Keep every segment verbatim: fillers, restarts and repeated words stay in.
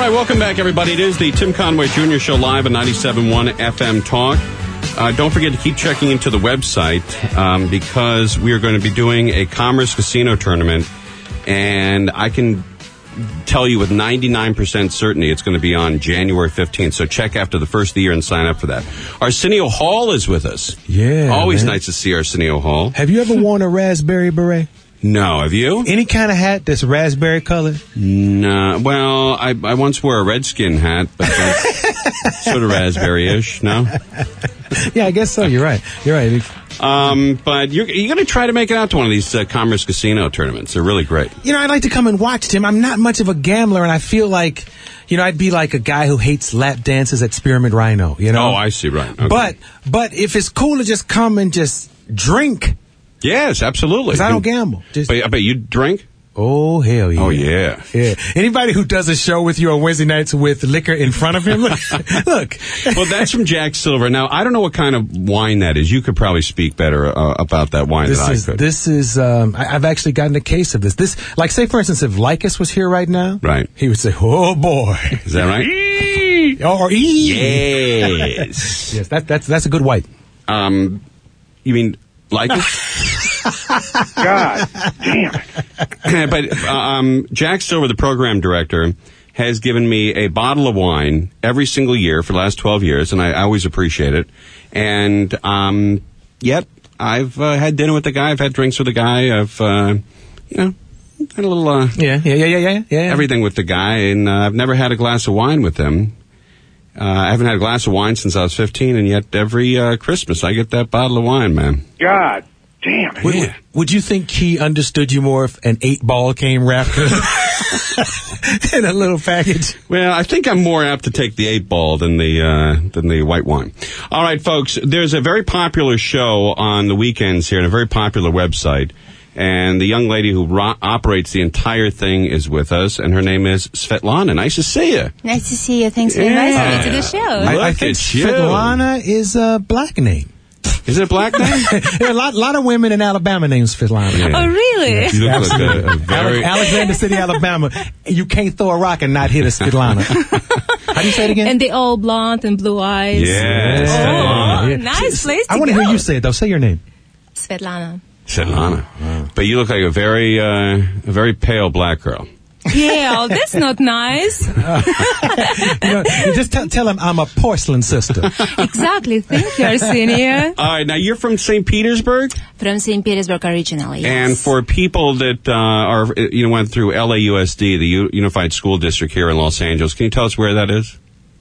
right, welcome back, everybody. It is the Tim Conway Junior Show live at ninety-seven point one F M Talk. Uh, don't forget to keep checking into the website um, because we are going to be doing a Commerce Casino tournament, and I can tell you with ninety-nine percent certainty it's going to be on January fifteenth. So check after the first of the year and sign up for that. Arsenio Hall is with us. Yeah, always man. Nice to see Arsenio Hall. Have you ever worn a raspberry beret? No, have you? Any kind of hat that's raspberry colored? No. Well, I, I once wore a Redskin hat, but that's sort of raspberry-ish, no? Yeah, I guess so. You're right. You're right. Um, but you're, you're going to try to make it out to one of these uh, Commerce Casino tournaments. They're really great. You know, I'd like to come and watch, Tim. I'm not much of a gambler, and I feel like, you know, I'd be like a guy who hates lap dances at Spearmint Rhino, you know? Oh, I see, right. Okay. But, but if it's cool to just come and just drink. Yes, absolutely. Because I don't gamble. Just, but, but you drink? Oh, hell yeah. Oh, yeah. Yeah. Anybody who does a show with you on Wednesday nights with liquor in front of him, look. look. Well, that's from Jack Silver. Now, I don't know what kind of wine that is. You could probably speak better uh, about that wine this than is, I could. This is, um, I, I've actually gotten a case of this. This, like, say, for instance, if Lycus was here right now, right, he would say, oh, boy. Is that right? Or E. Yes. Yes, that, that's, that's a good white. Um, you mean Lycus? God damn it. But uh, um, Jack Silver, the program director, has given me a bottle of wine every single year for the last twelve years, and I, I always appreciate it. And um, yet, I've uh, had dinner with the guy, I've had drinks with the guy, I've, uh, you know, had a little, uh, yeah, yeah, yeah, yeah, yeah, yeah, everything with the guy, and uh, I've never had a glass of wine with him. Uh, I haven't had a glass of wine since I was fifteen, and yet every uh, Christmas I get that bottle of wine, man. God damn it. Would, Yeah. would you think he understood you more if an eight ball came wrapped in a little package? Well, I think I'm more apt to take the eight ball than the uh, than the white wine. All right, folks, there's a very popular show on the weekends here and a very popular website. And the young lady who ro- operates the entire thing is with us, and her name is Svetlana. Nice to see you. Nice to see you. Thanks for Yeah. inviting me to the show. Look I, I think at you. Svetlana is a black name. Is it a black name? There are a lot, lot of women in Alabama named Svetlana. Yeah. Oh, really? You look like a, a very... Ale- Alexander City, Alabama. You can't throw a rock and not hit a Svetlana. How do you say it again? And they all blonde and blue eyes. Yes. Oh, Svetlana. Yeah. nice place to I want to go. hear you say it, though. Say your name. Svetlana. Svetlana. But you look like a very, uh, a very pale black girl. Yeah, oh, that's not nice. You know, you just tell, tell him I'm a porcelain sister. Exactly. Thank you, Arsenio. All right, now you're from Saint Petersburg? From Saint Petersburg originally, yes. And for people that uh, are, you know, went through L A U S D, the U- Unified School District here in Los Angeles, can you tell us where that is?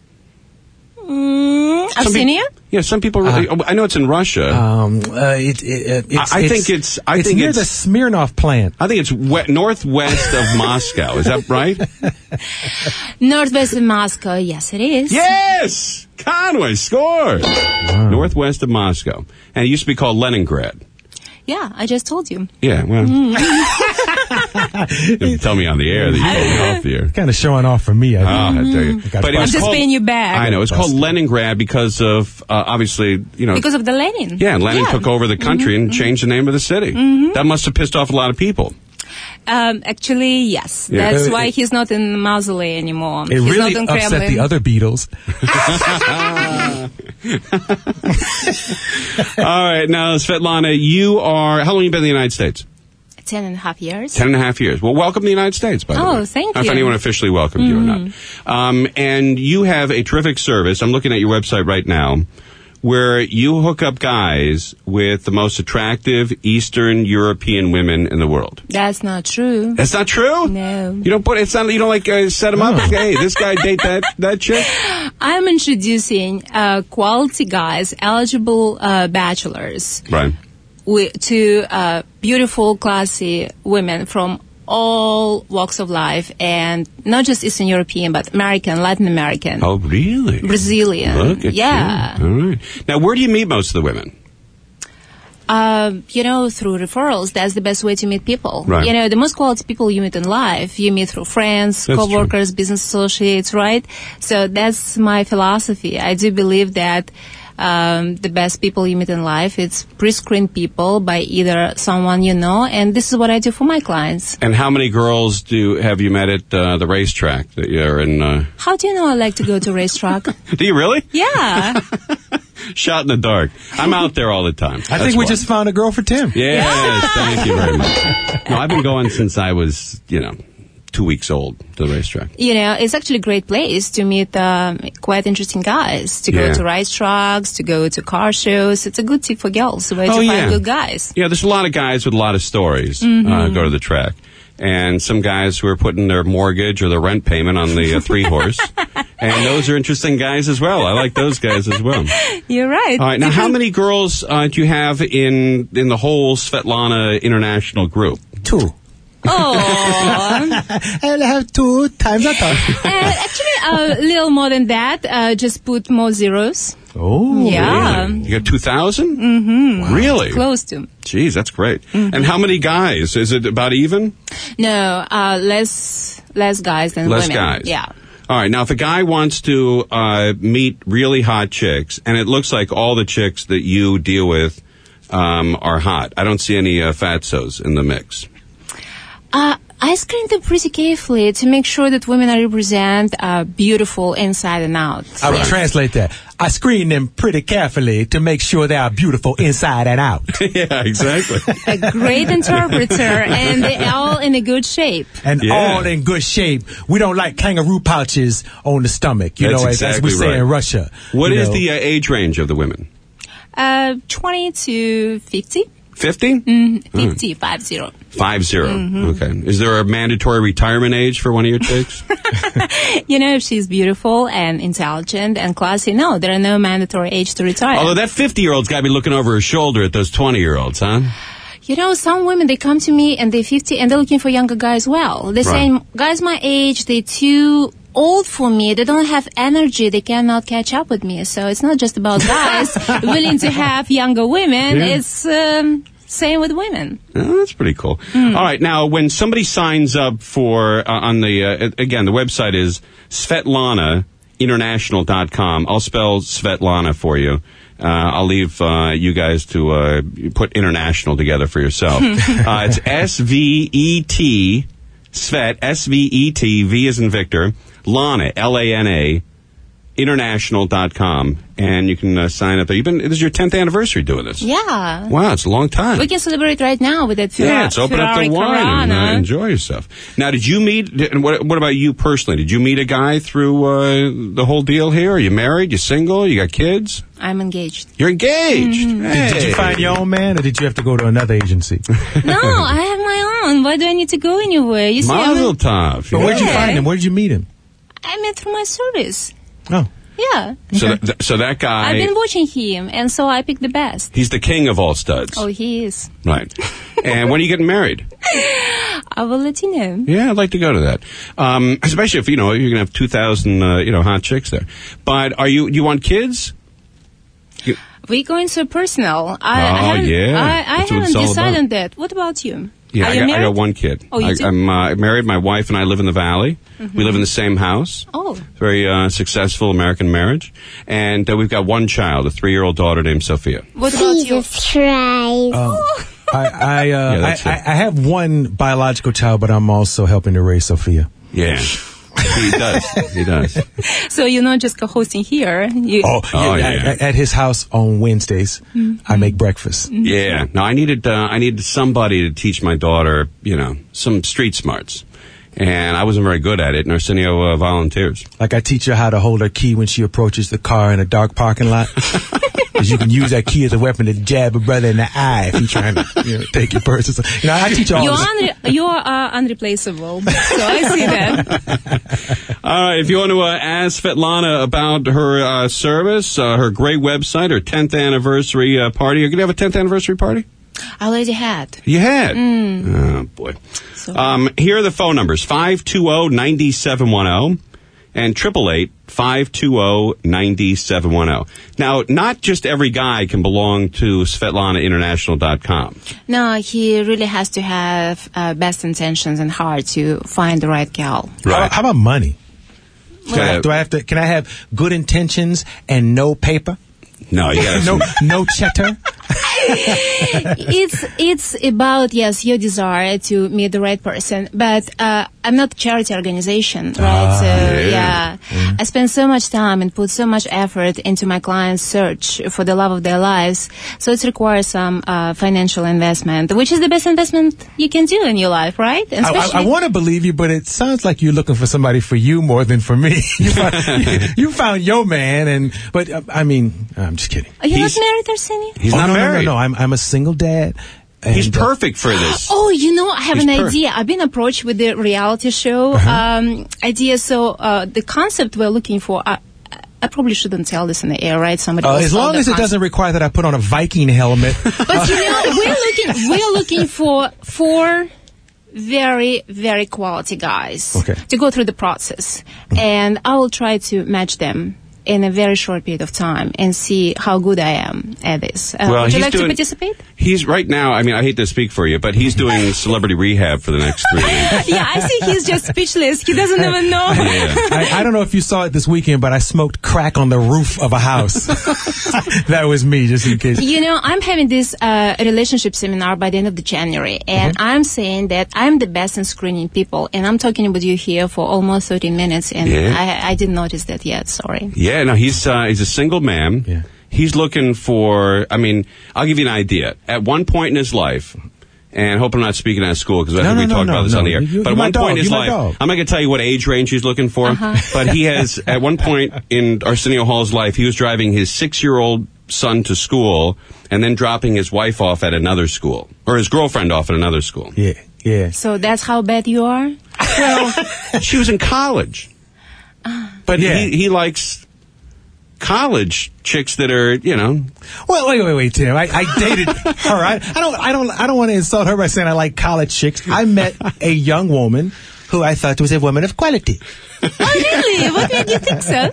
Mm, Arsenio? Pe- yeah, some people really. Uh, I know it's in Russia. Um, uh, it, it, it's, I, I it's, think it's. I it's think near it's the Smirnoff plant. I think it's we- northwest of Moscow. Is that right? Northwest of Moscow, yes, it is. Yes, Conway scored. Wow. Northwest of Moscow, and it used to be called Leningrad. Yeah, I just told you. Yeah, well, mm. Didn't tell me on the air that you told me off the air. Kind of showing off for me. I Oh, think. I tell you. But it I'm was just called, paying you back. I know. It's called Leningrad because of, uh, obviously, you know. Because of the Lenin. Yeah, Lenin yeah. took over the country mm-hmm. and changed the name of the city. Mm-hmm. That must have pissed off a lot of people. Um, actually, yes. Yeah. That's It- why he's not in the mausoleum anymore. It he's really not in upset Kremlin. the other Beatles. All right, now, Svetlana, you are, how long have you been in the United States? Ten and a half years. Ten and a half years. Well, welcome to the United States, by the way. Oh, thank I don't know if you. anyone officially welcomed Mm-hmm. you or not. Um, and you have a terrific service. I'm looking at your website right now, where you hook up guys with the most attractive Eastern European women in the world. That's not true. That's not true? No. You don't put, it's not, you don't like uh, set them up, hey, this guy date that, that chick? I'm introducing uh, quality guys, eligible uh, bachelors, Right. wi- to uh, beautiful, classy women from all walks of life, and not just Eastern European, but American, Latin American, Oh, really? Brazilian. Look at yeah. you. All right. Now, where do you meet most of the women? Um, you know, through referrals, that's the best way to meet people. Right. You know, the most quality people you meet in life, you meet through friends, That's co-workers, business associates, right? So that's my philosophy. I do believe that um, the best people you meet in life. It's pre-screened people by either someone you know, and this is what I do for my clients. And how many girls do have you met at uh, the racetrack that you're in? Uh... How do you know I like to go to racetrack? Do you really? Yeah. Shot in the dark. I'm out there all the time. I think we just found a girl for Tim. Yes, yeah. Thank you very much. No, I've been going since I was, you know, two weeks old to the racetrack. You know, it's actually a great place to meet um, quite interesting guys, to yeah. go to racetracks, to go to car shows. It's a good tip for girls, where oh, to yeah. find good guys. Yeah, there's a lot of guys with a lot of stories mm-hmm. uh, go to the track. And some guys who are putting their mortgage or their rent payment on the uh, three-horse. And those are interesting guys as well. I like those guys as well. You're right. All right. Now, how many girls uh, do you have in in the whole Svetlana International group? Two. Oh. And I have two times a thought. uh, actually, a little more than that. Uh, just put more zeros. Oh. Yeah. Really? You got two thousand? Mm-hmm. Wow. Really? Close to. Jeez, that's great. Mm-hmm. And how many guys? Is it about even? No, uh, less less guys than less women. Less guys. Yeah. All right. Now, if a guy wants to uh, meet really hot chicks, and it looks like all the chicks that you deal with um, are hot. I don't see any uh, fatsos in the mix. Uh, I screen them pretty carefully to make sure that women are represent uh, beautiful inside and out. I will translate that. I screen them pretty carefully to make sure they are beautiful inside and out. Yeah, exactly. A great interpreter, and they're all in a good shape. And yeah. all in good shape. We don't like kangaroo pouches on the stomach, you That's know, exactly as, as we say right. in Russia. What is know. the uh, age range of the women? Uh, twenty to fifty. Fifty? Mm, fifty, mm. five zero. Five zero. Mm-hmm. Okay. Is there a mandatory retirement age for one of your chicks? You know, if she's beautiful and intelligent and classy, no, there are no mandatory age to retire. Although that fifty-year-old's got to be looking over her shoulder at those twenty-year-olds, huh? You know, some women, they come to me and they're fifty and they're looking for younger guys as well. They're right. saying, guys my age, they're too old for me. They don't have energy. They cannot catch up with me. So it's not just about guys willing to have younger women. Yeah. It's um, same with women. Oh, that's pretty cool. Mm. All right. Now, when somebody signs up for, uh, on the, uh, again, the website is Svetlana International dot com. I'll spell Svetlana for you. Uh, I'll leave uh, you guys to uh, put international together for yourself. uh, it's S V E T, Svet, S V E T, V as in Victor, Lana, L A N A, international dot com. And you can uh, sign up there. You've been, this is your tenth anniversary doing this. Yeah. Wow, it's a long time. We can celebrate right now with that Ferrari. Yeah, it's open up the wine and uh, enjoy yourself. Now, did you meet, did, what, what about you personally? Did you meet a guy through uh, the whole deal here? Are you married? You single? You got kids? I'm engaged. You're engaged? Mm-hmm. Hey. Did, did you find your own man, or did you have to go to another agency? No, I have my own. Why do I need to go anywhere? You see, Mazel tov. But Yeah. where'd you find him? Where did you meet him? I met through my service. Oh. Yeah. So, that, so that guy, I've been watching him, and so I picked the best. he's the king of all studs. Oh, he is. Right. And when are you getting married? I will let you know. Yeah, I'd like to go to that. Um, especially if, you know, you're going to have two thousand, uh, you know, hot chicks there. But are you, do you want kids? You, We're going so personal. I, Oh, I haven't, yeah. I, I That's what it's haven't all decided about. on that. What about you? Yeah, Are I you got, I married? got one kid. Oh, you I, do? I'm uh, married. My wife and I live in the Valley. Mm-hmm. We live in the same house. Oh. Very uh, successful American marriage. And uh, we've got one child, a three-year-old daughter named Sophia. What about you? Jesus Christ. Um, I I, uh, Yeah, I, that's it. I I have one biological child, but I'm also helping to raise Sophia. Yeah. He does. He does. So you're not just co-hosting here. You, Oh, Oh, yeah, yeah. At, at his house on Wednesdays, I make breakfast. Yeah. No, I needed uh, I needed somebody to teach my daughter, you know, some street smarts. And I wasn't very good at it, and Arsenio uh, volunteers. Like I teach her how to hold her key when she approaches the car in a dark parking lot. Because you can use that key as a weapon to jab a brother in the eye if he's trying to, you know, take your purse or something. You know, I teach her all You're, this. unre- you're uh, unreplaceable. So I see that. All right, if you want to uh, ask Svetlana about her uh, service, uh, her great website, her tenth anniversary uh, party. You're going to have a tenth anniversary party? I already had. You had? Oh, boy. So, Um, here are the phone numbers, five two zero, nine seven one zero and eight eight eight, five two zero, nine seven one zero. Now, not just every guy can belong to Svetlana International dot com. no, he really has to have uh, best intentions and heart to find the right gal. How, how about money? Do I, Okay. do I have to? Can I have good intentions and no paper? No, you got no, no cheddar. it's it's about yes your desire to meet the right person, but uh, I'm not a charity organization, right? Ah, so yeah. yeah, Mm. I spend so much time and put so much effort into my clients' search for the love of their lives. So it requires some uh, financial investment, which is the best investment you can do in your life, right? And I, I, I especially- want to believe you, but it sounds like you're looking for somebody for you more than for me. you, found, you, you found your man, and but uh, I mean, I'm just kidding. Are you He's- not married, Arsenio? He's Oh, not no, married. No, no, no. I'm I'm a single dad. And, He's uh, perfect for this. Oh, you know, I have He's an per- idea. I've been approached with the reality show Uh-huh. um, idea. So uh, the concept we're looking for, I, I probably shouldn't tell this in the air, right? Somebody Uh, else as told long the as it concept. doesn't require that I put on a Viking helmet. But you know, we're looking, we're looking for four very, very quality guys Okay. to go through the process, and I will try to match them in a very short period of time and see how good I am at this. Uh, Well, would you he's like doing- to participate? He's right now, I mean, I hate to speak for you, but he's doing celebrity rehab for the next three weeks. Yeah, I see he's just speechless. He doesn't even know. Yeah. I, I don't know if you saw it this weekend, but I smoked crack on the roof of a house. That was me, just in case. You know, I'm having this uh, relationship seminar by the end of the January, and Mm-hmm. I'm saying that I'm the best in screening people, and I'm talking with you here for almost thirty minutes, and Yeah. I, I didn't notice that yet. Sorry. Yeah, no, he's uh, he's a single man. Yeah. He's looking for, I mean, I'll give you an idea. At one point in his life, and I hope I'm not speaking out of school because I No, think no, we no, talked no, about this no. on the air. You- but you're at my one dog. point in his You're my life, dog. I'm not going to tell you what age range he's looking for, but he has, at one point in Arsenio Hall's life, he was driving his six-year-old son to school and then dropping his wife off at another school, or his girlfriend off at another school. Yeah, yeah. So that's how bad you are? Well, she was in college. But Yeah. he, he likes college chicks that are, you know, Well, wait, wait, wait, Tim. I, I dated her. I, I don't, I don't, I don't want to insult her by saying I like college chicks. I met a young woman who I thought was a woman of quality. Oh, really? What made you think so?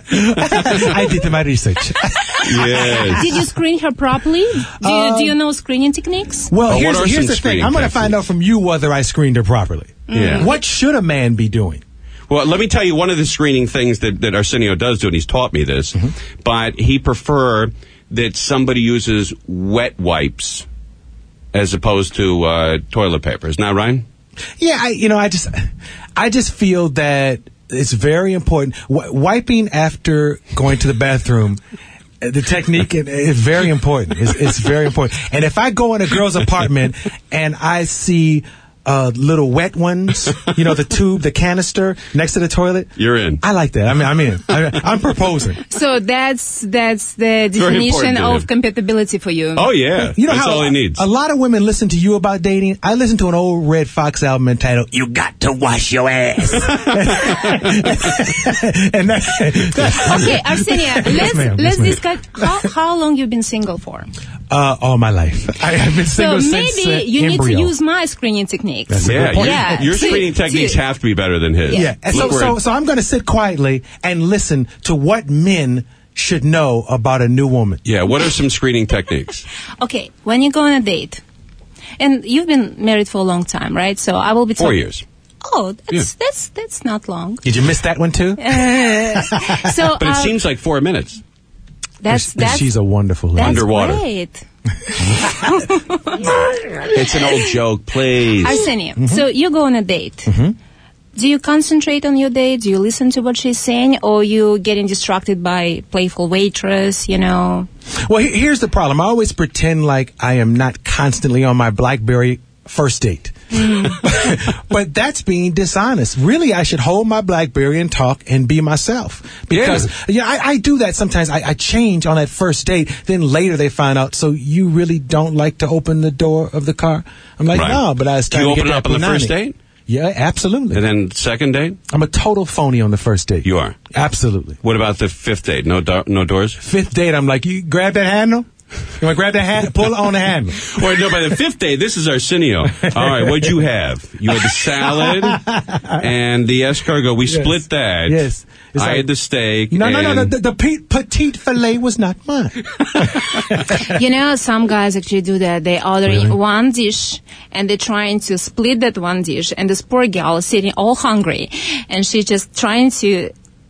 I did my research. yes. Did you screen her properly? Do you, do you know screening techniques? Well, Oh, what here's, are here's some the thing. screening I'm going to techniques? find out from you whether I screened her properly. Yeah. What should a man be doing? Well, let me tell you one of the screening things that, that Arsenio does do, and he's taught me this, Mm-hmm. but he prefer that somebody uses wet wipes as opposed to uh, toilet paper. Isn't that right? Yeah, I, you know, I just, I just feel that it's very important. W- wiping after going to the bathroom, uh, the technique is is very important. It's, it's very important. And if I go in a girl's apartment and I see uh, little wet ones, you know, the tube, the canister next to the toilet, You're in. I like that. I mean, I'm in. I, I'm proposing. So that's that's the Very definition important to of him. compatibility for you. Oh, yeah. You know That's how all he needs. a lot of women listen to you about dating. I listen to an old Red Fox album entitled "You Got to Wash Your Ass," and that, that, Okay, Arsenio, let's ma'am. Yes, let's ma'am. discuss how, how long you've been single for. uh, all my life, I have been So single maybe since uh, you need to embryo. use my screening techniques. That's a Yeah, good point. your, Yeah. your See- screening techniques see- have to be better than his. Yeah, and so Look where so it- so I'm going to sit quietly and listen to what men should know about a new woman. yeah, what are some screening techniques? Okay, when you go on a date, and you've been married for a long time, right? So I will be Four talking- years. Oh, that's Yeah. that's that's not long. Did you miss that one too? So But it uh, seems like four minutes. that's that's She's a wonderful lady. that's Underwater. great. It's an old joke, please. Arsenio, Mm-hmm. so you go on a date. Do you concentrate on your date? Do you listen to what she's saying, or you getting distracted by playful waitress? You know. Well, he- here's the problem. I always pretend like I am not constantly on my BlackBerry first date. But that's being dishonest. Really, I should hold my BlackBerry and talk and be myself. Because, yeah, I, I do that sometimes. I, I change on that first date. Then later they find out, so you really don't like to open the door of the car? I'm like, Right. no, but I was Do trying you to open get it up that on the first punani. date? Yeah, absolutely. And then second date? I'm a total phony on the first date. You are. Absolutely. What about the fifth date? No, do- no doors? Fifth date, I'm like, you grab that handle? You want to grab that handle? Pull on the handle. Wait, no, by the fifth day, this is Arsenio. All right, what'd you have? You had the salad and the escargot. We Yes. split that. Yes. It's I like- had the steak. No, no, no, no. and- The, the pe- petite filet was not mine. You know, some guys actually do that. They order Really? one dish and they're trying to split that one dish. And this poor gal is sitting all hungry and she's just trying to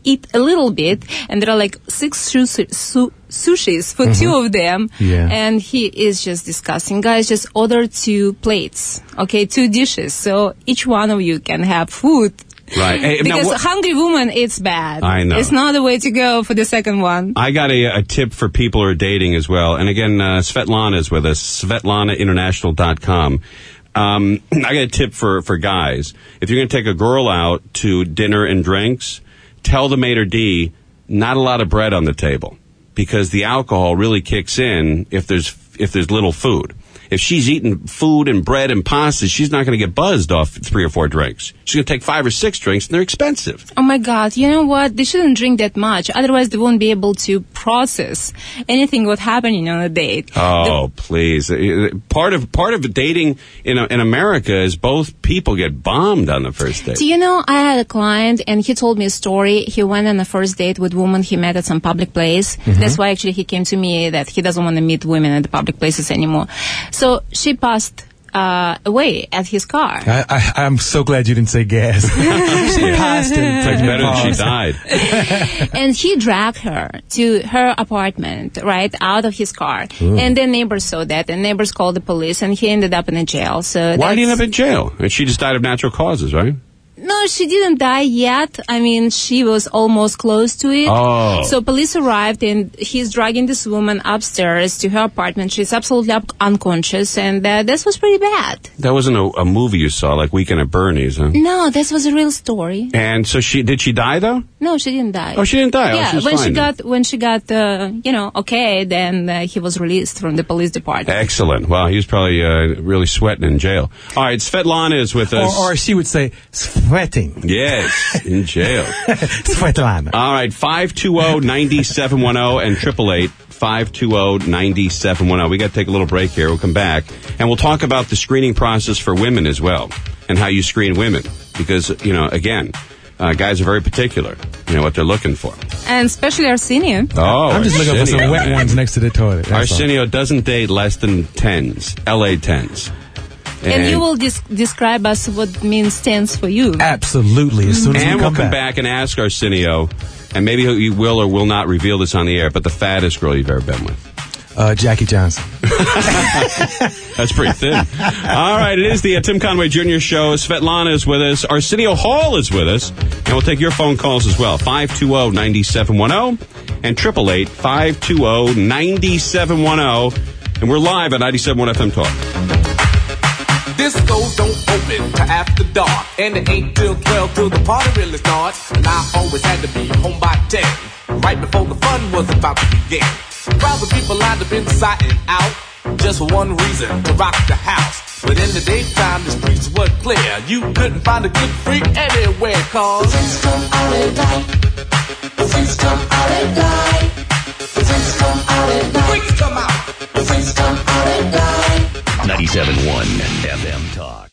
eat a little bit, and there are like six sushi, su- sushis for mm-hmm. two of them, yeah. and he is just disgusting. Guys, just order two plates, okay, two dishes, so each one of you can have food. Right. Hey, because now, a hungry woman, it's bad. I know. It's not the way to go for the second one. I got a, a tip for people who are dating as well. And again, uh, Svetlana is with us, Svetlana International dot com. Um, I got a tip for, for guys. If you're going to take a girl out to dinner and drinks, tell the maitre d' not a lot of bread on the table, because the alcohol really kicks in if there's if there's little food. If she's eating food and bread and pasta, she's not going to get buzzed off three or four drinks. She's going to take five or six drinks, and they're expensive. Oh, my God. You know what? They shouldn't drink that much. Otherwise, they won't be able to process anything what's happening on a date. Oh, the- please. Part of part of dating in, in America is both people get bombed on the first date. Do you know, I had a client, and he told me a story. He went on a first date with a woman he met at some public place. Mm-hmm. That's why, actually, he came to me that he doesn't want to meet women at the public places anymore. So she passed uh, away at his car. I, I, I'm so glad you didn't say gas. She passed it. It's like better than she died. And he dragged her to her apartment, right, out of his car. Ooh. And then neighbors saw that, and neighbors called the police, and he ended up in a jail. So why did he end up in jail? And she just died of natural causes, right? No, she didn't die yet. I mean, she was almost close to it. Oh. So police arrived, and he's dragging this woman upstairs to her apartment. She's absolutely up- unconscious, and uh, this was pretty bad. That wasn't a, a movie you saw, like Weekend at Bernie's, huh? No, this was a real story. And so she did she die, though? No, she didn't die. Oh, she didn't die? Yeah, oh, she was when, fine, she then. got, when she got, uh, you know, okay, then uh, he was released from the police department. Excellent. Well, he was probably uh, really sweating in jail. All right, Svetlana is with us. Or, or she would say, sweating. Yes, in jail. Svetlana. All right, five two zero, nine seven one zero and triple eight, five two zero, nine seven one zero. We got to take a little break here. We'll come back, and we'll talk about the screening process for women as well, and how you screen women. Because, you know, again, uh, guys are very particular, you know, what they're looking for. And especially Arsenio. Oh, I'm just Arsenio, looking for some wet man. ones next to the toilet. That's Arsenio all. Doesn't date less than tens, L A tens. And, and you will dis- describe us what means tens for you. Absolutely. As soon as and we come we'll come back. back and ask Arsenio, and maybe he will or will not reveal this on the air, but the fattest girl you've ever been with. Uh, Jackie Johnson. That's pretty thin. All right, it is the uh, Tim Conway Junior Show. Svetlana is with us. Arsenio Hall is with us. And we'll take your phone calls as well. five two zero, nine seven one zero and triple eight, five two zero, nine seven one zero. And we're live at ninety-seven point one F M Talk. Discos don't open till after dark, and it ain't till twelve till the party really starts. And I always had to be home by ten, right before the fun was about to begin. Crowds of people lined up inside and out, just for one reason, to rock the house. But in the daytime, the streets were clear. You couldn't find a good freak anywhere, cause System all at night. System all at night. System all at night. freaks come out. System all at night. ninety-seven point one F M Talk.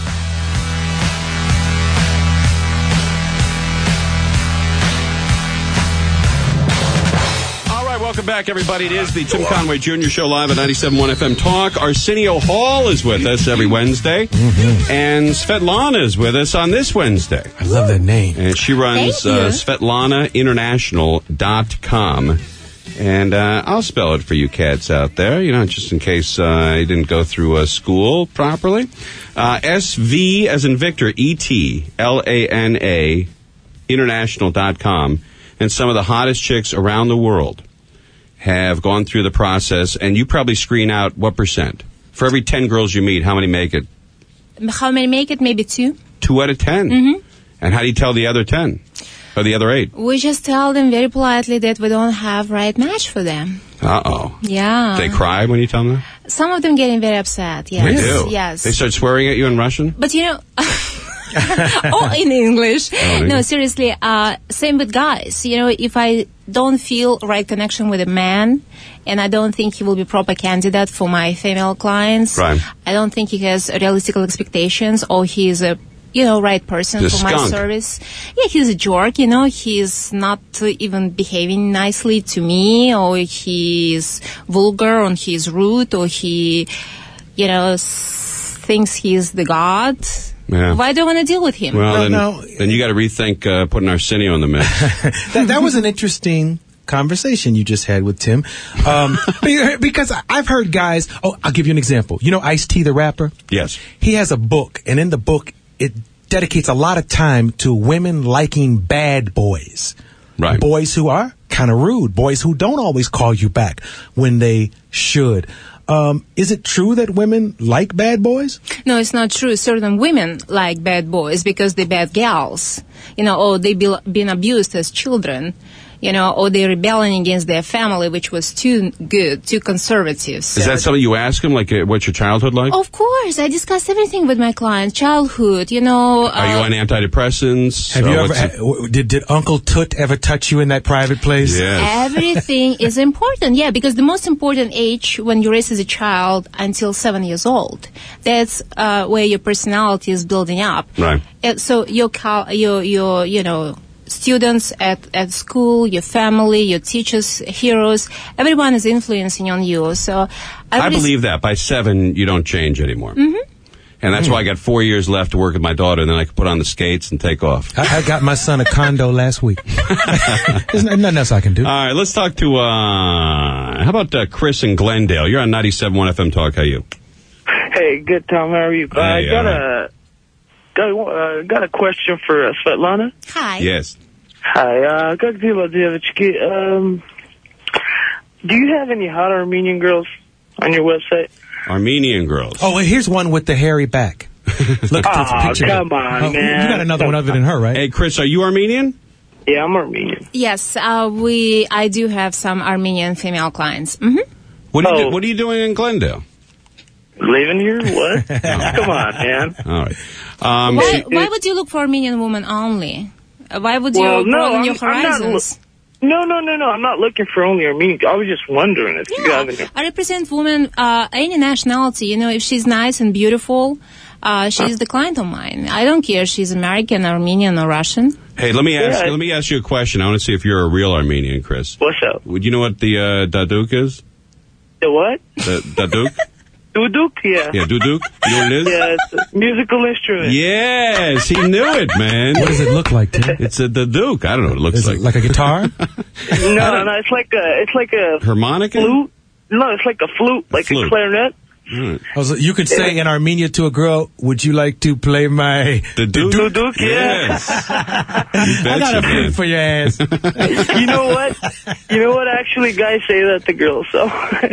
All right, welcome back, everybody. It is the Tim Conway Junior Show live at ninety-seven point one F M Talk. Arsenio Hall is with us every Wednesday, mm-hmm. and Svetlana is with us on this Wednesday. I love that name. And she runs Thank you. uh, Svetlana International dot com. And uh, I'll spell it for you cats out there, you know, just in case uh, you didn't go through uh, school properly. Uh, S V as in Victor, E T L A N A, international dot com. And some of the hottest chicks around the world have gone through the process. And you probably screen out what percent? For every ten girls you meet, how many make it? How many make it? Maybe two. Two out of ten. Mm-hmm. And how do you tell the other ten? Or the other eight? We just tell them very politely that we don't have right match for them. Uh-oh. Yeah. They cry when you tell them that? Some of them getting very upset, yes. They do? Yes. They start swearing at you in Russian? But you know... or in English. Oh, no, seriously, uh, same with guys. You know, if I don't feel right connection with a man, and I don't think he will be proper candidate for my female clients, Right. I don't think he has realistic expectations, or he is a you know, right person The for my skunk. service. Yeah, he's a jerk, you know, he's not uh, even behaving nicely to me, or he's vulgar, or he's rude, or he, you know, s- thinks he's the god. Yeah. Why do I want to deal with him? Well, No, then, no. then you got to rethink uh, putting Arsenio in the mix. that, that was an interesting conversation you just had with Tim. Um, be- because I've heard guys, oh, I'll give you an example. You know Ice-T, the rapper? Yes. He has a book, and in the book, it dedicates a lot of time to women liking bad boys. Right. Boys who are kind of rude. Boys who don't always call you back when they should. Um, is it true that women like bad boys? No, it's not true. Certain women like bad boys because they're bad gals, you know, or they've be, been abused as children, you know, or they're rebelling against their family, which was too good, too conservative. So Is that something you ask them? Like, uh, what's your childhood like? Of course, I discuss everything with my clients. Childhood, you know. Are you uh, on antidepressants? Have Uh, you ever? what's it- ha- w- did did Uncle Tut ever touch you in that private place? Yes. Everything is important, yeah, because the most important age when you raise as a child until seven years old, that's uh, where your personality is building up. Right. Uh, so your cal- your your you know students at at school, your family, your teachers, heroes, everyone is influencing on you. So I really- believe that by seven you don't change anymore. Mm-hmm. And that's why I got four years left to work with my daughter, and then I can put on the skates and take off. I, I got my son a condo last week. There's n- nothing else I can do. All right, let's talk to, uh, how about uh, Chris in Glendale? You're on ninety-seven point one F M Talk. How are you? Hey, good, Tom. How are you? Hey, I got all a got a, uh, got a question for uh, Svetlana. Hi. Yes. Hi. Uh, как дела, девочки? Um, do you have any hot Armenian girls on your website? Armenian girls. Oh, and here's one with the hairy back. Look at this Aw, picture. come on, Oh, man. You got another one other than her, right? Hey, Chris, are you Armenian? Yeah, I'm Armenian. Yes, uh, we. I do have some Armenian female clients. hmm What are, you do, Oh. what are you doing in Glendale? Living here? What? Come on, man. All right. Um, Why, why would you look for Armenian women only? Uh, Why would you Well, no, broaden I'm- your I'm not horizons? No, no, no, no. I'm not looking for only Armenian. I was just wondering if you Yeah, have any. I represent women, uh, any nationality. You know, if she's nice and beautiful, uh, she's the client of mine. I don't care if she's American, Armenian, or Russian. hey, let me ask. Yeah. Let me ask you a question. I want to see if you're a real Armenian, Chris. What's up? Would you know what the uh, Daduk is? The what? The Daduk? Duduk? Yeah. Yeah, Duduk. You know what it is? Yeah, it's a musical instrument. Yes, he knew it, man. What does it look like, Tim? It's a Daduk. I don't know what it looks Is like. it like a guitar? No, no, it's like a, it's like a Harmonica? flute. No, it's like a flute, like flute. a clarinet. Right. I was like, you could say in Armenia to a girl, "Would you like to play my?" The Duke? Duduk, yeah. Yes. You I got betcha, a flute man. for your ass. You know what? You know what? Actually, guys say that to girls. So.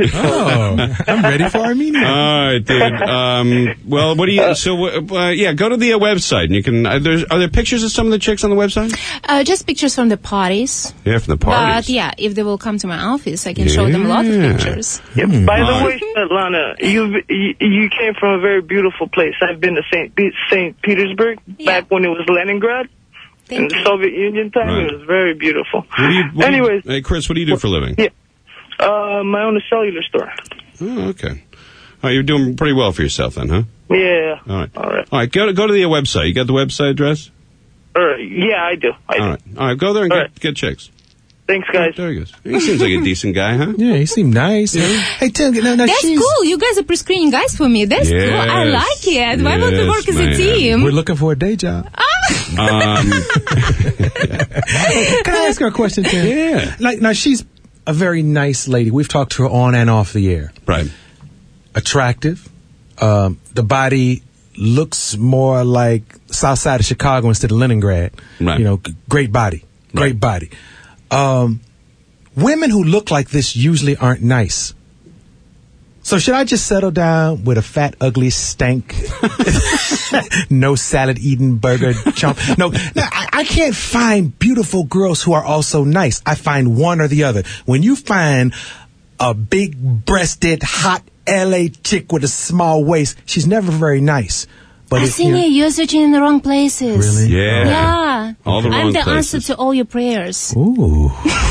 Oh, I'm ready for Armenia. All right, dude. Um, well, what do you? So, uh, yeah, go to the uh, website, and you can. Uh, there's are there pictures of some of the chicks on the website? Uh, just pictures from the parties. Yeah, from the But parties. yeah, if they will come to my office, I can show them a lot of Yeah. pictures. Yeah, by the Alright. way, Svetlana, you you you came from a very beautiful place. I've been to Saint Pe- Saint Petersburg Yeah. back when it was Leningrad in Thank the you. Soviet Union time. Right. It was very beautiful. What do you, what do you- Anyways, hey, Chris, what do you do for a living? yeah, uh, my own cellular store. Oh, okay. Oh, you're doing pretty well for yourself then, huh? Yeah. All right. All right. All right. Go to go to the uh, website. You got the website address? All right. Yeah, I do. I do. All right. All right. Go there and All get, right. get chicks. Thanks, guys. There he goes. He seems like a decent guy, huh? Yeah, he seemed nice. Hey, Tim, now, now That's she's, cool. You guys are pre-screening guys for me. That's cool. I Yes. like it. Why don't we Yes, work as man. a team? we're looking for a day job. Um, Can I ask her a question, Tim? Yeah. Like, now she's a very nice lady. We've talked to her on and off the air. right. Attractive. Um, the body looks more like South Side of Chicago instead of Leningrad. Right. You know, g- great body. Great Right. body. Um, women who look like this usually aren't nice. So should I just settle down with a fat, ugly stank, no salad eating burger chump? No, no I, I can't find beautiful girls who are also nice. I find one or the other. When you find a big-breasted, hot L A chick with a small waist, she's never very nice. But it, you know- Arsenio, you're searching in the wrong places. Really? Yeah. Yeah. All the I'm wrong the places. answer to all your prayers. Ooh.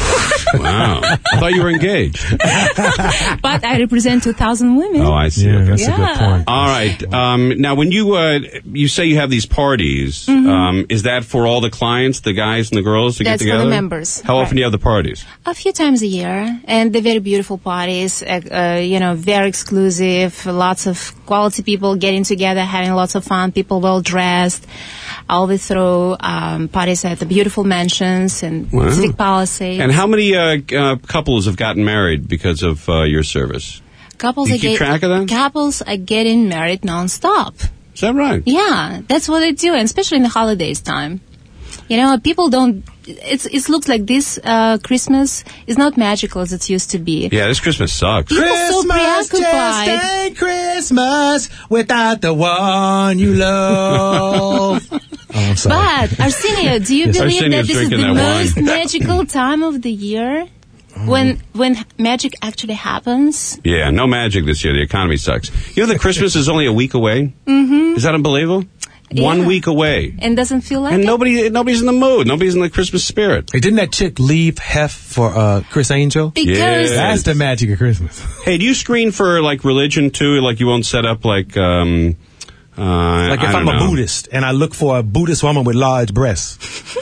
Wow. I thought you were engaged. But I represent two thousand women. Oh, I see. Yeah, Okay. that's a Yeah. good point. All right. Um, now, when you uh, you say you have these parties, Mm-hmm. um, is that for all the clients, the guys and the girls to That's get for the together? members. How often Right. do you have the parties? A few times a year, and they're very beautiful parties, uh, uh, you know, very exclusive, lots of quality people getting together, having lots of fun, people well dressed. I always throw um, parties at the beautiful mansions and Wow. Civic Palisades. And how many uh, uh, couples have gotten married because of uh, your service? couples you are keep get- track of that? Couples are getting married nonstop. Is that right? Yeah, that's what they do, and especially in the holidays time. You know, people don't. It's it looks like this uh, Christmas is not magical as it used to be. Yeah, this Christmas sucks. People are so Christmas preoccupied. just ain't Christmas without the one you love. Oh, I'm sorry. But Arsenio, do you Yes. believe Arsenio's that this is drinking the that most wine. magical time of the year? When when magic actually happens? Yeah, no magic this year. The economy sucks. You know that Christmas is only a week away? Mm-hmm. Is that unbelievable? One Yeah. week away. And doesn't feel like And it? nobody, nobody's in the mood. Nobody's in the Christmas spirit. Hey, didn't that chick leave Hef for uh, Chris Angel? Because Yeah. That's the magic of Christmas. Hey, do you screen for like religion too? Like you won't set up like, um, uh, Like if I I'm don't a know. Buddhist and I look for a Buddhist woman with large breasts.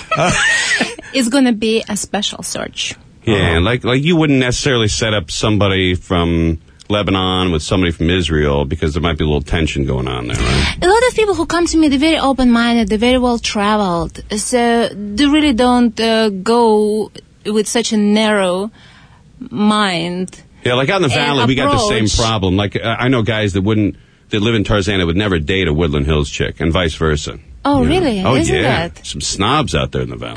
it's going to be a special search. Yeah, like like you wouldn't necessarily set up somebody from Lebanon with somebody from Israel because there might be a little tension going on there, right? A lot of people who come to me, they're very open-minded, they're very well-traveled, so they really don't uh, go with such a narrow mind. Yeah, like out in the And valley, we got the same approach. problem. Like uh, I know guys that wouldn't that live in Tarzana that would never date a Woodland Hills chick, and vice versa. Oh, You know? really? Oh, Isn't yeah. that? Some snobs out there in the valley.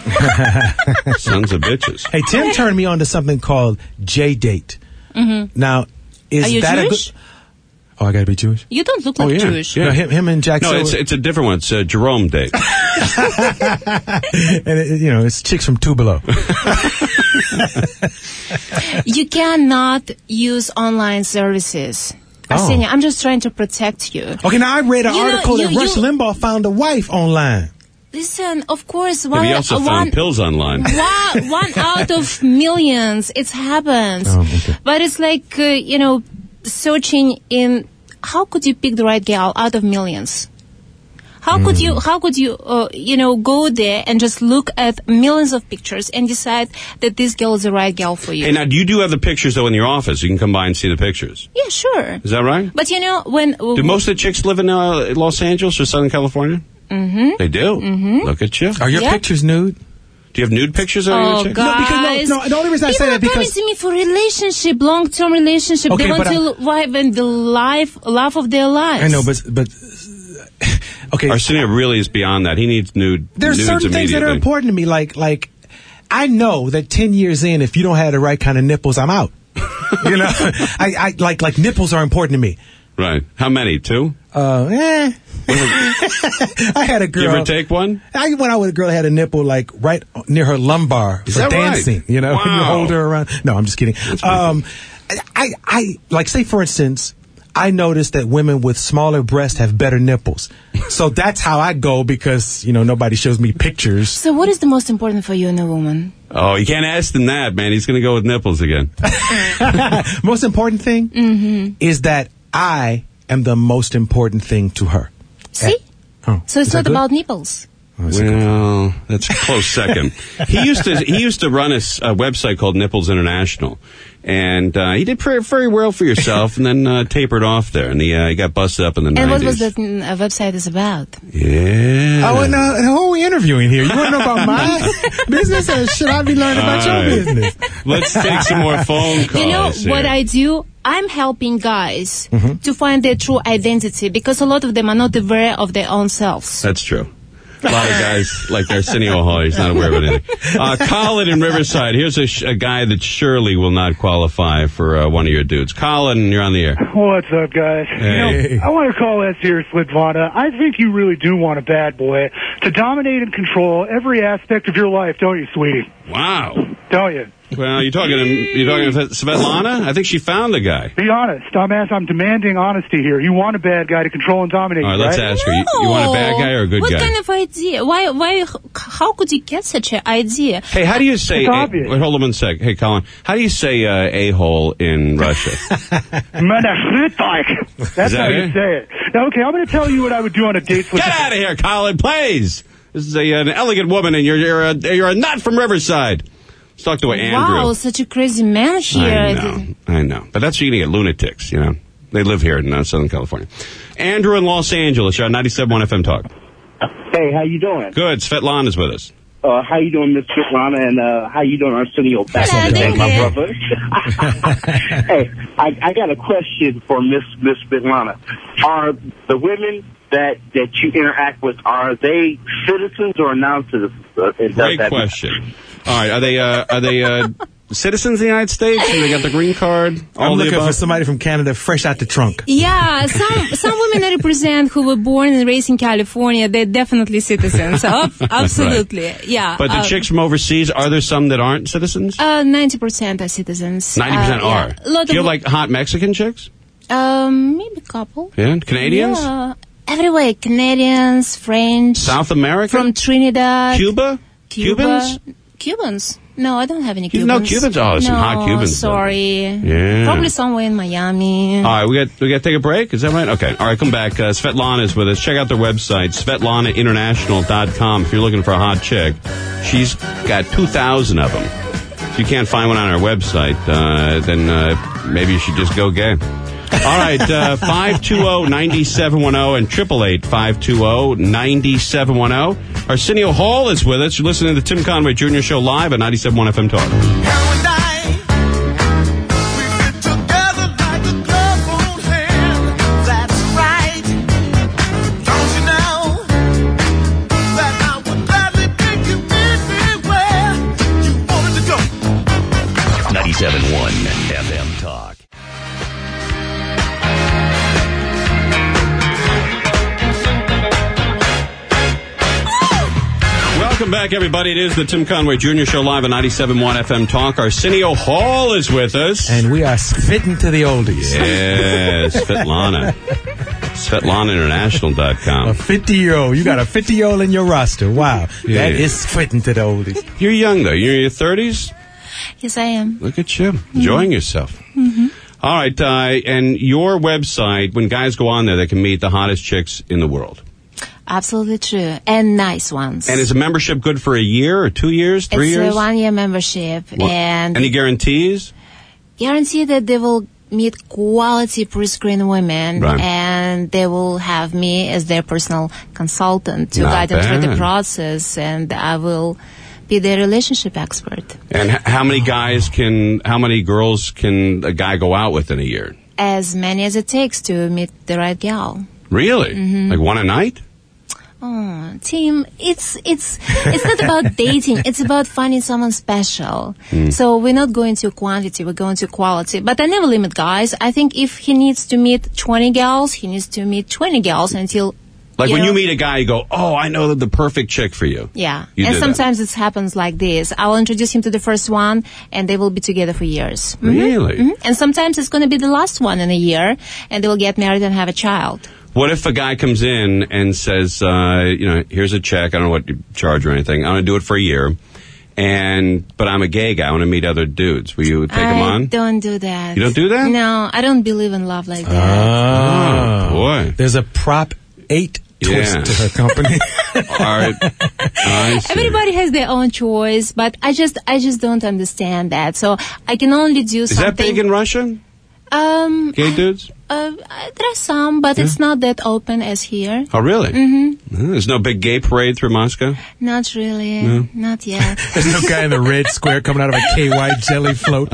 Sons of bitches. Hey, Tim turned me on to something called J-Date. Mm-hmm. Now, is Are you that Jewish? a good... Oh, I gotta be Jewish? You don't look Oh, like yeah. Jewish. Yeah. No, him, him and Jack No, Silver- it's it's a different one. It's a Jerome date. and it, you know, it's chicks from Tupelo. You cannot use online services. Arsenio, I'm just trying to protect you. Okay, now I read an You know, article you- that Rush you- Limbaugh found a wife online. Listen, of course, Yeah, one, we also uh, found one, pills online. one, one out of millions. It happens. Oh, okay. But it's like, uh, you know, searching in, how could you pick the right gal out of millions? How could Hmm. you, how could you, uh, you know, go there and just look at millions of pictures and decide that this girl is the right gal for you? Hey, now, you do have the pictures, though, in your office. You can come by and see the pictures. Yeah, sure. Is that right? But you know, when... Do most of the chicks live in uh, Los Angeles or Southern California? Mm-hmm. They do. Mm-hmm. Look at you. Are your Yeah. pictures nude? Do you have nude pictures of Oh, your chicks? God. No, because no, no, the only reason I People say that are coming because to me for relationship, long-term relationship. Okay, they want but to live in the life, love of their lives. I know, but but okay. Arsenio really is beyond that. He needs nude. There's nudes certain things that are immediately. important to me. Like like I know that ten years in, if you don't have the right kind of nipples, I'm out. You know, I, I like like nipples are important to me. Right. How many? Two? Uh, eh. I had a girl. You ever take one? I went out with a girl that had a nipple like right near her lumbar Is for that right? dancing. You know, you Wow. hold her around. No, I'm just kidding. Um, I, I like say for instance, I noticed that women with smaller breasts have better nipples. So that's how I go because you know nobody shows me pictures. So what is the most important for you in a woman? Oh, you can't ask him that, man. He's going to go with nipples again. Most important thing Mm-hmm. is that I am the most important thing to her. See? Oh, So it's is that not good? about nipples. Well, that's a close second. He used to he used to run a, s- a website called Nipples International, and uh, he did very, very well for yourself, and then uh, tapered off there, and he, uh, he got busted up in the And nineties. what was that mm, uh, website is about? Yeah. Oh, and, uh, who are we interviewing here? You want to know about my business, or should I be learning about All your right. business? Let's take some more phone calls. You know here. what I do? I'm helping guys Mm-hmm. to find their true identity because a lot of them are not aware of their own selves. That's true. A lot of guys like Arsenio Hall, he's not aware of anything. Uh, Colin in Riverside. Here's a, sh- a guy that surely will not qualify for uh, one of your dudes. Colin, you're on the air. What's up, guys? Hey. You know, I want to call that serious, Litvana. I think you really do want a bad boy to dominate and control every aspect of your life, don't you, sweetie? Wow. Don't you? Well, you're talking to, you're talking to Svetlana? I think she found the guy. Be honest. I'm asking, I'm demanding honesty here. You want a bad guy to control and dominate, All right, right? let's ask her. You, you want a bad guy or a good what guy? What kind of idea? Why, why, how could you get such an idea? Hey, how do you say... It's A, obvious. wait, hold on one sec. Hey, Colin, how do you say uh, a-hole in Russia? That's that how you it? say it. Now, okay, I'm going to tell you what I would do on a date with... Get out of here, Colin, please! This is a, an elegant woman, and you're, you're, a, you're a nut from Riverside. Let's talk to Andrew. Wow, such a crazy man here. I know, I know. But that's you're going to get lunatics, you know. They live here in uh, Southern California. Andrew in Los Angeles, you're on ninety-seven point one F M Talk. Hey, how you doing? Good. Svetlana's with us. Uh, how you doing, Miss Svetlana, and uh, how you doing, Arsenio? Back Hello, in the day, thank my you. brother. Hey, I, I got a question for Miss Miss Svetlana. Are the women that that you interact with, are they citizens or non-citizens? Uh, and does Great that- question. All right, are they uh, are they uh, citizens of the United States? Do they got the green card? All I'm the looking above? for somebody from Canada fresh out the trunk. Yeah, some some women I represent who were born and raised in California, they're definitely citizens. Ab- absolutely, yeah. But the uh, chicks from overseas, are there some that aren't citizens? Uh, ninety percent are citizens. Ninety percent Uh, are. yeah. A lot Do you of- have like hot Mexican chicks? Um, maybe a couple. Yeah, Canadians, Yeah, everywhere. Canadians, French, South America, from Trinidad, Cuba, Cuba. Cubans. Cubans? No, I don't have any You Cubans. know Cubans? Oh, there's some no, hot Cubans, though. sorry. Yeah. Probably somewhere in Miami. All right, we got we got to take a break. Is that right? Okay. All right, come back. Uh, Svetlana is with us. Check out their website, Svetlana International dot com. If you're looking for a hot chick, she's got two thousand of them. If you can't find one on her website, uh, then uh, maybe you should just go gay. All right, uh, five two zero, nine seven one zero and eight eight eight, five two zero, nine seven one zero. Arsenio Hall is with us. You're listening to the Tim Conway Junior Show live at ninety-seven point one F M Talk. ninety-seven point one F M Talk. Welcome back, everybody. It is the Tim Conway Junior Show live at ninety-seven point one F M Talk. Arsenio Hall is with us. And we are fitting to the oldies. Yes, Svetlana. Svetlana International dot A com. fifty-year-old. You got a fifty-year-old in your roster. Wow. Yeah. That is fitting to the oldies. You're young, though. You're in your thirties? Yes, I am. Look at you. Enjoying yourself. Mm-hmm. All right. Uh, and your website, when guys go on there, they can meet the hottest chicks in the world. Absolutely true. And nice ones. And is a membership good for a year or two years, three it's years? a one-year membership. What- And Any guarantees? guarantee that they will meet quality pre-screen women, Right. and they will have me as their personal consultant to Not guide them through the bad. process, and I will be their relationship expert. And h- how many guys can, how many girls can a guy go out with in a year? As many as it takes to meet the right gal. Really? Mm-hmm. Like one a night? Oh, Tim, it's it's it's not about dating. It's about finding someone special. Mm. So we're not going to quantity, we're going to quality. But I never limit guys. I think if he needs to meet twenty gals, he needs to meet twenty gals until. Like you when know, you meet a guy, you go, oh, I know the perfect chick for you. Yeah, You and do that. sometimes it happens like this. I will introduce him to the first one, and they will be together for years. Mhm. Really? Mhm. And sometimes it's going to be the last one in a year, and they will get married and have a child. What if a guy comes in and says, uh, you know, here's a check. I don't know what you charge or anything. I'm going to do it for a year. And, but I'm a gay guy. I want to meet other dudes. Will you take I them on? don't do that. You don't do that? No, I don't believe in love like that. Ah, Oh, boy. There's a Prop eight twist Yeah. to her company. All right. I see. Everybody has their own choice, but I just I just don't understand that. So I can only do Is something. that big in Russia? Um, Gay dudes? uh, there are some, but it's not that open as here. Oh, really? Mm-hmm. There's no big gay parade through Moscow? Not really. No. Not yet. There's no guy in the red square coming out of a K Y jelly float.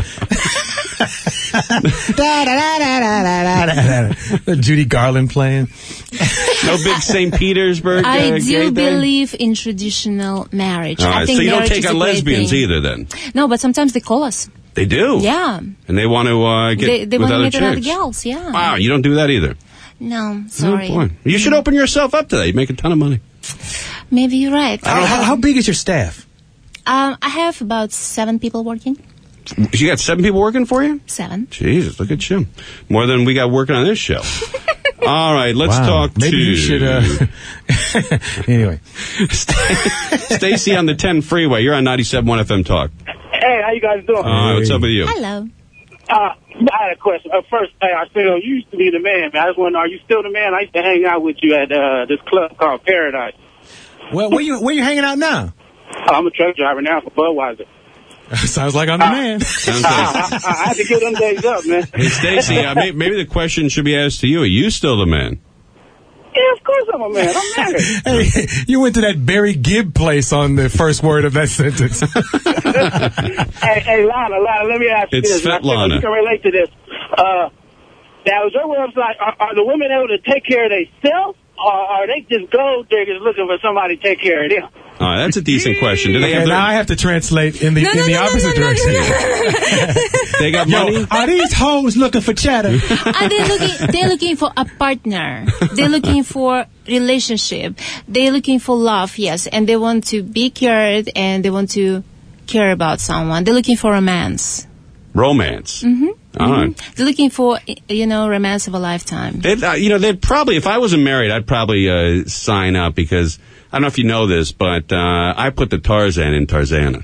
Da, da, da, da, da, da, da, da. Judy Garland playing. No big Saint Petersburg uh, I gay do day? believe in traditional marriage. All I right, think so you don't marriage take is a on great lesbians thing. either then? No, but sometimes they call us. They do? Yeah. And they want to uh, get They, they with want to other meet chicks? other gals, yeah. Wow, you don't do that either? No, sorry. Oh, boy. You should open yourself up to that. You'd make a ton of money. Maybe you're right. How, how, how big is your staff? Um, I have about seven people working. You got seven people working for you? Seven. Jesus, look at you. More than we got working on this show. All right, let's Wow. talk Maybe to... you should, uh... anyway. Stacy on the ten freeway. You're on ninety-seven point one F M Talk. Hey, how you guys doing? Uh, what's up with you? Hello. Uh, I had a question. Uh, first, hey, Arsenio, you used to be the man, man. I just want to know, are you still the man? I used to hang out with you at uh, this club called Paradise. Well, where you where you hanging out now? Uh, I'm a truck driver now for Budweiser. Sounds like I'm the man. Sounds I, like... I, I had to get them days up, man. Hey, Stacy, uh, may, maybe the question should be asked to you. Are you still the man? Yeah, of course I'm a man. I'm married. Hey, you went to that Barry Gibb place on the first word of that sentence. hey, hey, Lana, Lana, let me ask you It's this. I think Svetlana. You can relate to this. Uh, now, is your website, are, are the women able to take care of themselves, or are they just gold diggers looking for somebody to take care of them? All right, that's a decent question. Do they have And their, now I have to translate in the No, in no, the no, no, opposite no, no, direction. no, no. they got Yo, money? are these hoes looking for chatter? Are they looking? They're looking for a partner. They're looking for relationship. They're looking for love, yes, and they want to be cared and they want to care about someone. They're looking for romance. Romance. Mm-hmm. All right. They're looking for, you know, romance of a lifetime. They'd, uh, you know, they'd probably, if I wasn't married, I'd probably uh, sign up because, I don't know if you know this, but uh, I put the Tarzan in Tarzana.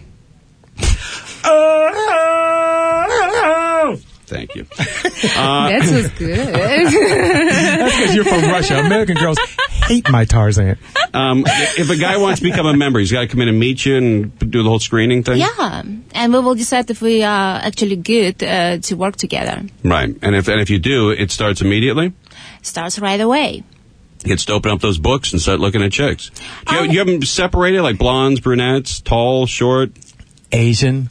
Thank you. Uh, That was good. That's because you're from Russia. American girls hate my Tarzan. um, if a guy wants to become a member, he's got to come in and meet you and do the whole screening thing? Yeah, and we will decide if we are actually good uh, to work together. Right. And if and if you do, it starts immediately? Starts right away. Gets to open up those books and start looking at chicks. Do you, Um, have, you have them separated, like blondes, brunettes, tall, short, Asian.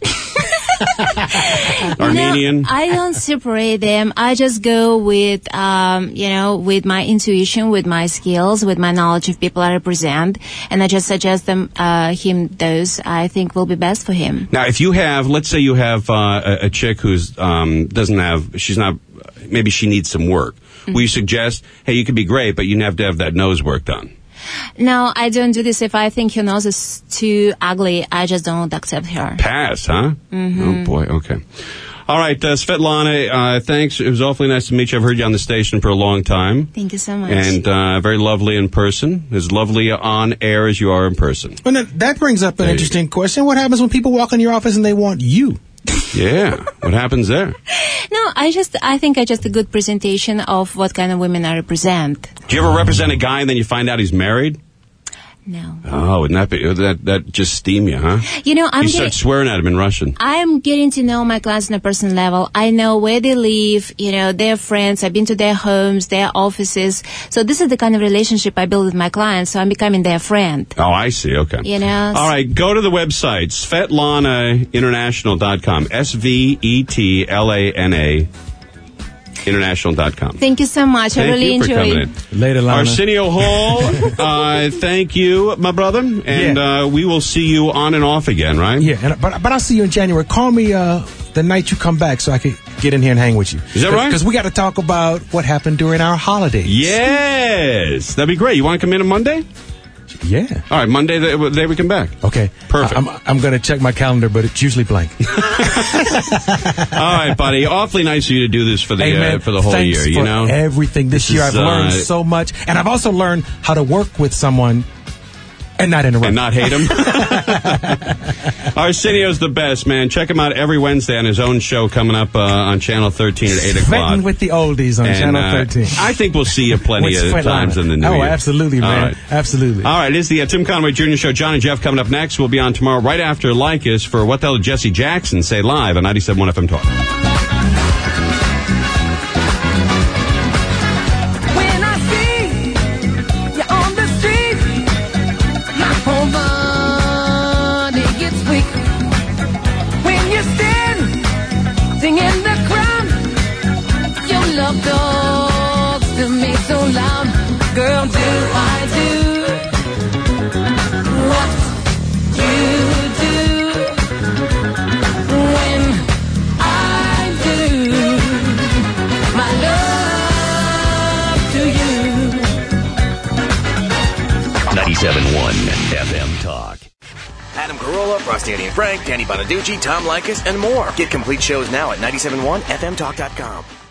Armenian? No, I don't separate them. I just go with, um, you know, with my intuition, with my skills, with my knowledge of people I represent, and I just suggest them uh, him those I think will be best for him. Now, if you have, let's say you have uh, a, a chick who's um, doesn't have, she's not, maybe she needs some work. Mm-hmm. Will you suggest, hey, you could be great, but you have to have that nose work done? No, I don't do this. If I think her nose is too ugly, I just don't accept her. Pass, huh? Mm-hmm. Oh, boy, okay. All right, uh, Svetlana, uh, thanks. It was awfully nice to meet you. I've heard you on the station for a long time. Thank you so much. And uh, very lovely in person. As lovely on air as you are in person. Well, that, that brings up an There you interesting question. What happens when people walk in your office and they want you? Yeah. What happens there? No, I just, I think I just a good presentation of what kind of women I represent. Do you ever represent a guy and then you find out he's married? No. Oh, wouldn't that be, that, that just steam you, huh? You know, I'm You getting, start swearing at him in Russian. I'm getting to know my clients on a personal level. I know where they live, you know, their friends. I've been to their homes, their offices. So this is the kind of relationship I build with my clients. So I'm becoming their friend. Oh, I see. Okay. You know? All right. Go to the website, Svetlana International dot com. S V E T L A N A International dot com. Thank you so much. Thank I really you for enjoyed coming it. in. Later, Lana. Arsenio Hall, uh, thank you, my brother. And Yeah. uh, we will see you on and off again, right? Yeah, and, but but I'll see you in January. Call me uh, the night you come back so I can get in here and hang with you. Is that right? Because we got to talk about what happened during our holidays. Yes. That'd be great. You want to come in on Monday? Yeah. All right, Monday, the day we come back. Okay. Perfect. I'm, I'm going to check my calendar, but it's usually blank. All right, buddy. Awfully nice of you to do this for the Hey, man, uh, for the whole thanks year. You for know, everything this, This year. is, I've learned uh, so much, and I've also learned how to work with someone and not interrupt. and not hate him. Arsenio's the best, man. Check him out every Wednesday on his own show coming up uh, on Channel thirteen at eight o'clock. Vetting with the oldies on And, Channel uh, thirteen. I think we'll see you plenty With of Svetlana. times in the new oh, year. absolutely, All man. right. Absolutely. All right, it's the uh, Tim Conway Junior Show. John and Jeff coming up next. We'll be on tomorrow right after Lycus for What the Hell Did Jesse Jackson Say live on ninety-seven point one F M Talk. When I see you on the street, my whole body gets weak. When you stand singing the crowd, your love talks to me so loud. Girl, do I do what you do when I do my love to you? ninety-seven point one F M Talk. Adam Carolla, Frosty Eddie and Frank, Danny Bonaducci, Tom Likas, and more. Get complete shows now at nine seven one F M talk dot com.